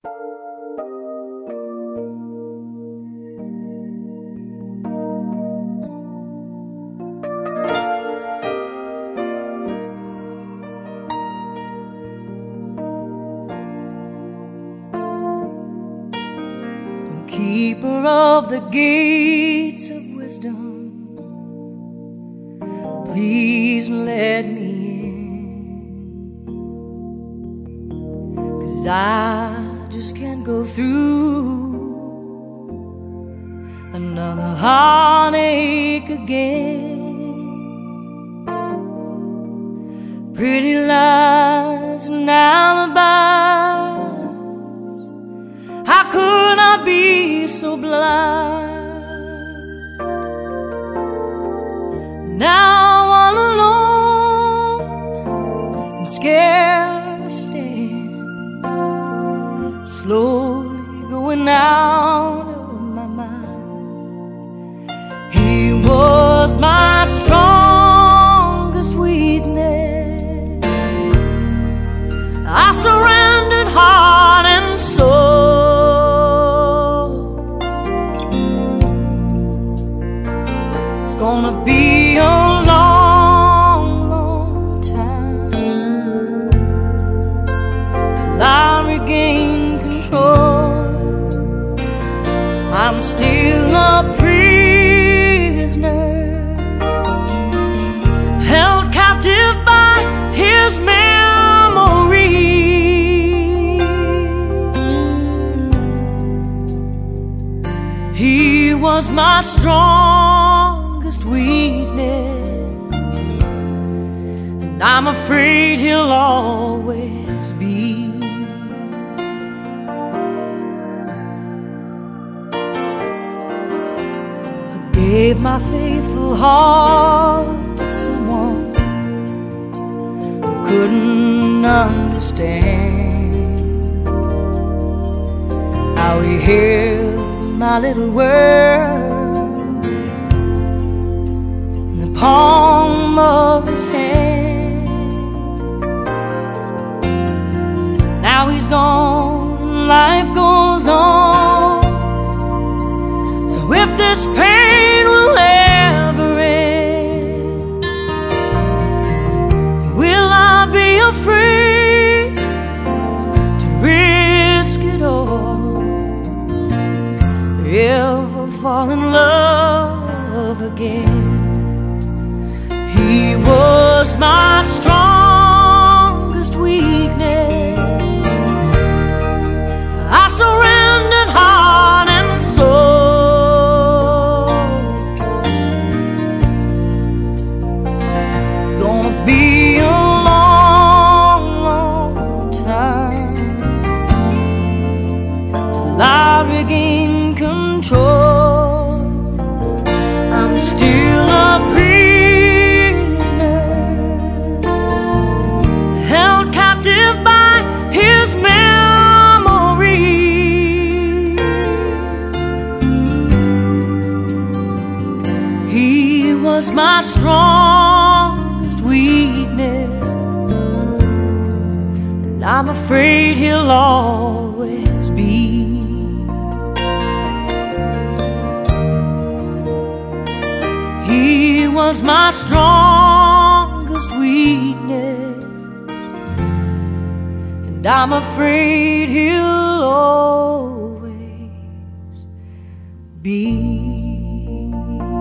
Keeper of the gates of wisdom, please let me in, 'cause I just can't go through another heartache again. Pretty lies and alibis, how could I be so blind? Now all alone and scared to stand, slowly going out of my mind. He was my strongest weakness. I surrendered heart and soul. It's gonna be a long, long time till I regain control. I'm still a prisoner, held captive by his memory. He was my strongest weakness, and I'm afraid he'll always be. I gave my faithful heart to someone who couldn't understand how he held my little world in the palm of his hand. Now he's gone, life goes on. So if this pain will ever end, will I be afraid to risk it all? Ever fall in love again? He was my strongest weakness. I surrendered heart and soul. It's gonna be a long, long time till I regain control. I'm still a prisoner, held captive by his memory. He was my strongest weakness, and I'm afraid he'll always be. He was my strongest weakness, and I'm afraid he'll always be.